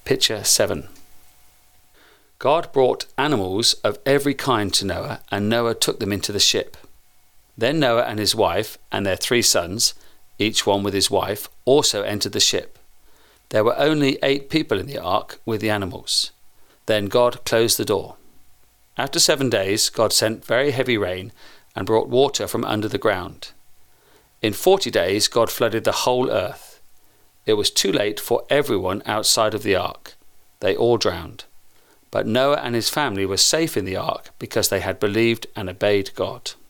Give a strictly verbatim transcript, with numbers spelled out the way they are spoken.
Picture seven. God brought animals of every kind to Noah, and Noah took them into the ship. Then Noah and his wife and their three sons, each one with his wife, also entered the ship. There were only eight people in the ark with the animals. Then God closed the door. After seven days, God sent very heavy rain and brought water from under the ground. In forty days, God flooded the whole earth. It was too late for everyone outside of the ark. They all drowned. But Noah and his family were safe in the ark because they had believed and obeyed God.